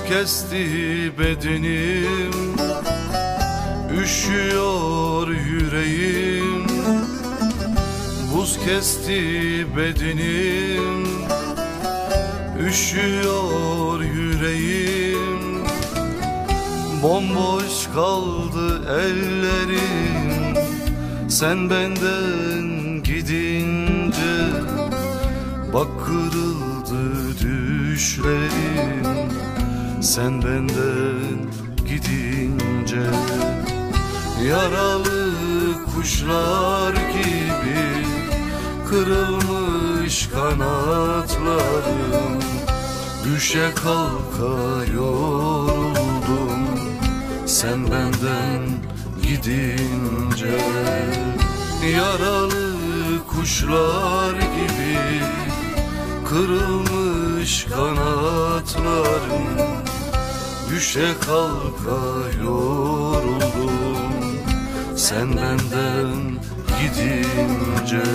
kesti bedenim, üşüyor yüreğim. Buz kesti bedenim, üşüyor yüreğim. Bomboş kaldı ellerim, sen benden gidince. Bak kırıldı düşlerim, sen benden gidince. Yaralı kuşlar gibi kırılmış kanatlarım, düşe kalka yoruldum, sen benden gidince. Yaralı kuşlar gibi kırılmış kanatlarım, düşe kalka yoruldum, sen benden gidince.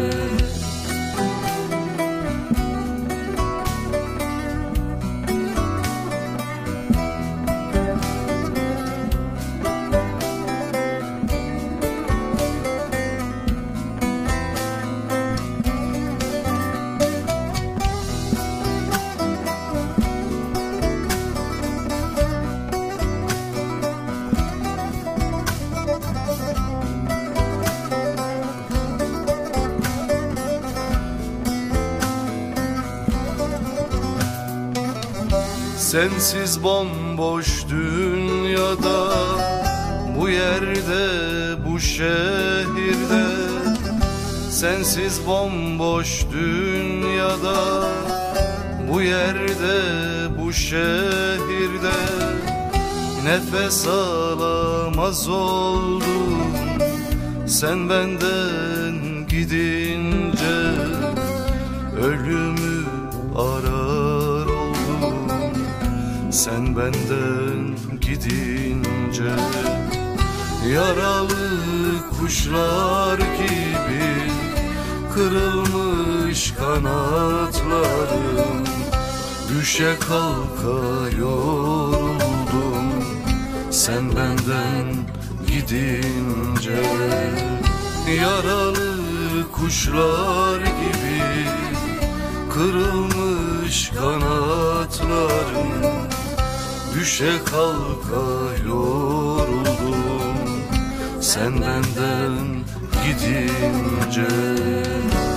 Sensiz bomboş dünyada, bu yerde, bu şehirde. Sensiz bomboş dünyada, bu yerde, bu şehirde. Nefes alamaz oldum, sen benden gidince. Ölümü arar oldum, sen benden gidince. Yaralı kuşlar gibi kırılmış kanatlarım, düşe kalka yoruldum, sen benden gidince. Yaralı kuşlar gibi kırılmış kanatlarım, düşe kalka yoruldum, sen benden gidince.